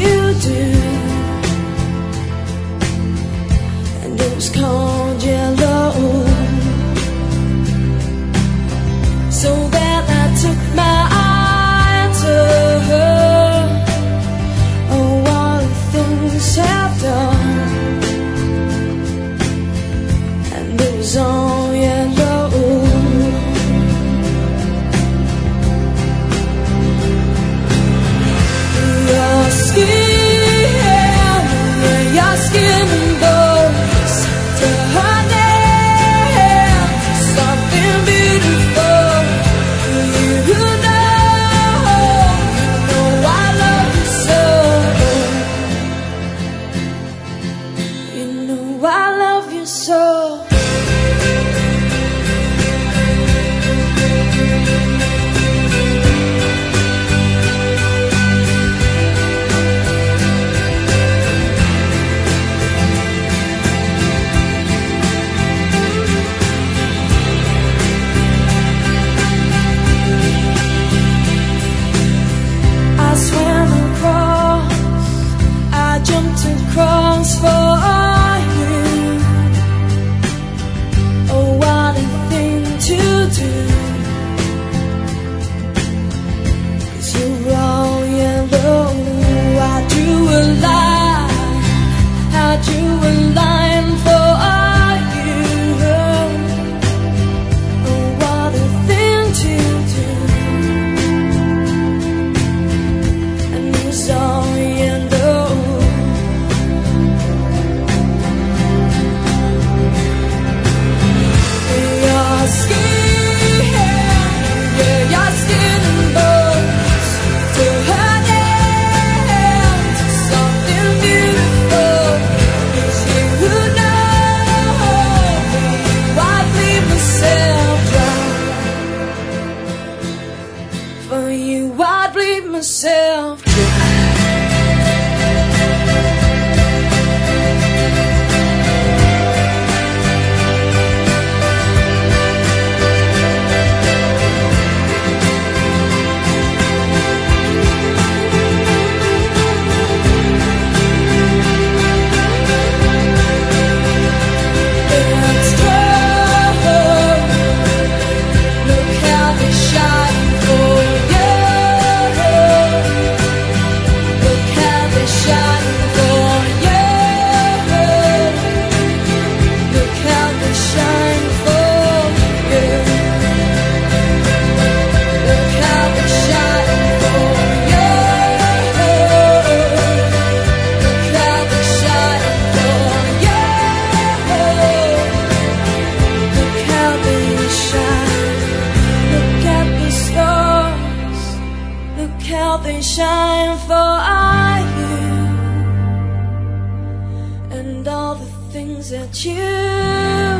to do, and it was called yellow. So then I took my eye to her. Oh, what things have done, and it was all yellow. Your skin and bones to her nails, something beautiful. You know I love you so. You know I love you so. Across for you. Oh, what a thing to do, 'cause you're all yellow. I drew a line, I drew a line for you. Oh, what a thing to do, and it was all yellow. For you, I'd bleed myself dry. How they shine for you, and all the things that you